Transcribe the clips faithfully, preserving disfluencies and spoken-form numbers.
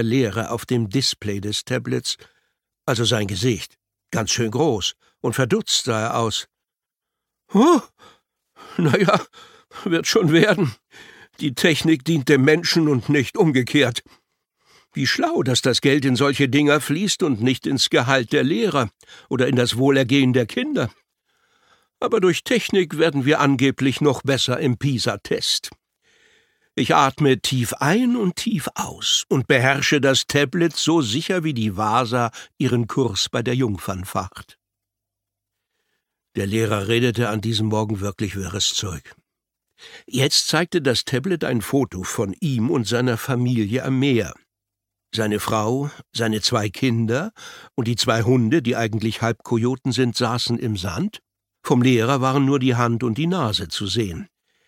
Lehrer auf dem Display des Tablets, also sein Gesicht, ganz schön groß, und verdutzt sah er aus. »Oh, na ja, wird schon werden. Die Technik dient dem Menschen und nicht umgekehrt. Wie schlau, dass das Geld in solche Dinger fließt und nicht ins Gehalt der Lehrer oder in das Wohlergehen der Kinder. Aber durch Technik werden wir angeblich noch besser im PISA-Test. Ich atme tief ein und tief aus und beherrsche das Tablet so sicher wie die Wasa ihren Kurs bei der Jungfernfahrt.« Der Lehrer redete an diesem Morgen wirklich wirres Zeug. Jetzt zeigte das Tablet ein Foto von ihm und seiner Familie am Meer. Seine Frau, seine zwei Kinder und die zwei Hunde, die eigentlich halb Kojoten sind, saßen im Sand. Vom Lehrer waren nur die Hand und die Nase zu sehen.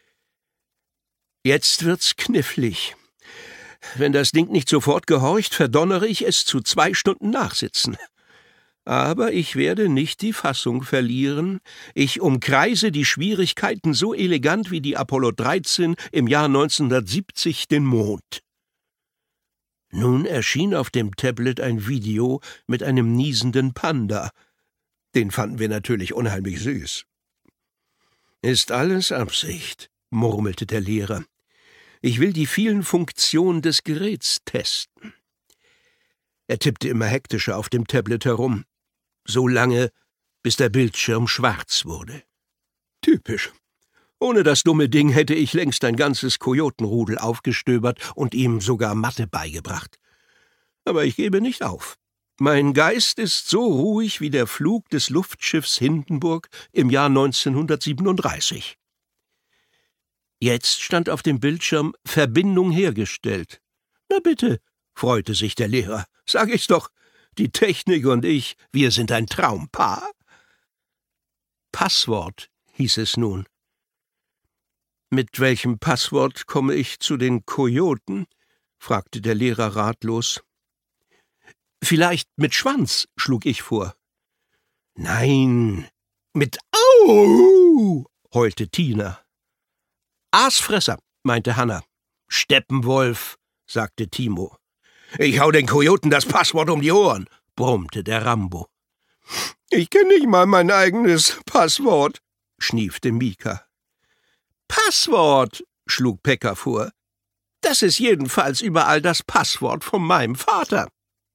»Jetzt wird's knifflig. Wenn das Ding nicht sofort gehorcht, verdonnere ich es zu zwei Stunden Nachsitzen. Aber ich werde nicht die Fassung verlieren. Ich umkreise die Schwierigkeiten so elegant wie die Apollo dreizehn im Jahr neunzehnhundertsiebzig den Mond.« Nun erschien auf dem Tablet ein Video mit einem niesenden Panda. Den fanden wir natürlich unheimlich süß. »Ist alles Absicht«, murmelte der Lehrer. »Ich will die vielen Funktionen des Geräts testen.« Er tippte immer hektischer auf dem Tablet herum, so lange, bis der Bildschirm schwarz wurde. Typisch. Ohne das dumme Ding hätte ich längst ein ganzes Kojotenrudel aufgestöbert und ihm sogar Mathe beigebracht. Aber ich gebe nicht auf. Mein Geist ist so ruhig wie der Flug des Luftschiffs Hindenburg im Jahr neunzehnhundertsiebenunddreißig. Jetzt stand auf dem Bildschirm »Verbindung hergestellt«. »Na bitte«, freute sich der Lehrer, »sag ich's doch, die Technik und ich, wir sind ein Traumpaar.« »Passwort«, hieß es nun. »Mit welchem Passwort komme ich zu den Kojoten?« fragte der Lehrer ratlos. »Vielleicht mit Schwanz«, schlug ich vor. »Nein, mit Au«, heulte Tina. »Aasfresser«, meinte Hanna. »Steppenwolf«, sagte Timo. »Ich hau den Kojoten das Passwort um die Ohren«, brummte der Rambo. »Ich kenne nicht mal mein eigenes Passwort«, schniefte Mika. »Passwort«, schlug Pekka vor. »Das ist jedenfalls überall das Passwort von meinem Vater.«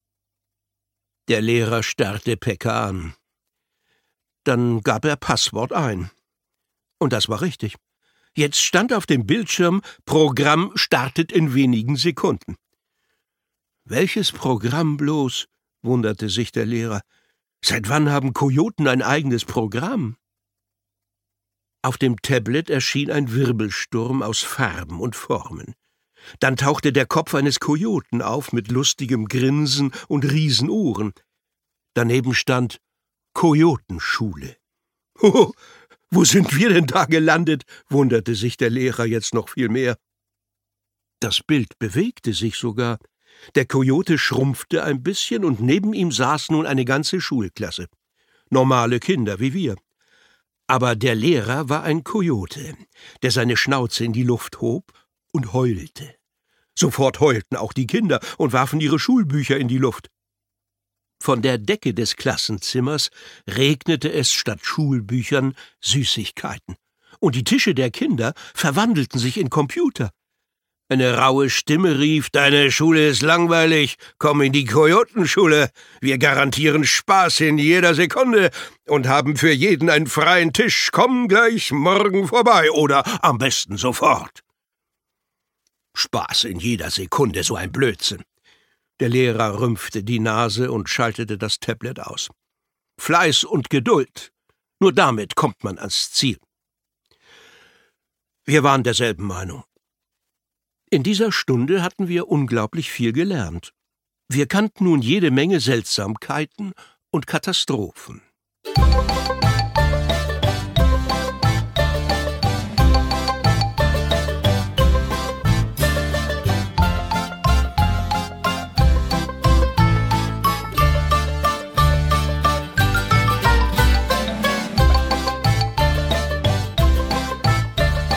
Der Lehrer starrte Pekka an. Dann gab er Passwort ein. Und das war richtig. Jetzt stand auf dem Bildschirm, Programm startet in wenigen Sekunden. »Welches Programm bloß?« wunderte sich der Lehrer. »Seit wann haben Kojoten ein eigenes Programm?« Auf dem Tablet erschien ein Wirbelsturm aus Farben und Formen. Dann tauchte der Kopf eines Kojoten auf mit lustigem Grinsen und Riesenohren. Daneben stand »Kojotenschule«. »Hoho, wo sind wir denn da gelandet?« wunderte sich der Lehrer jetzt noch viel mehr. Das Bild bewegte sich sogar. Der Kojote schrumpfte ein bisschen und neben ihm saß nun eine ganze Schulklasse. Normale Kinder wie wir. Aber der Lehrer war ein Kojote, der seine Schnauze in die Luft hob und heulte. Sofort heulten auch die Kinder und warfen ihre Schulbücher in die Luft. Von der Decke des Klassenzimmers regnete es statt Schulbüchern Süßigkeiten, und die Tische der Kinder verwandelten sich in Computer. Eine raue Stimme rief, »Deine Schule ist langweilig, komm in die Kojotenschule. Wir garantieren Spaß in jeder Sekunde und haben für jeden einen freien Tisch. Komm gleich morgen vorbei oder am besten sofort.« Spaß in jeder Sekunde, so ein Blödsinn. Der Lehrer rümpfte die Nase und schaltete das Tablet aus. Fleiß und Geduld, nur damit kommt man ans Ziel. Wir waren derselben Meinung. In dieser Stunde hatten wir unglaublich viel gelernt. Wir kannten nun jede Menge Seltsamkeiten und Katastrophen.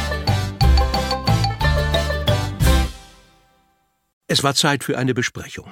Es war Zeit für eine Besprechung.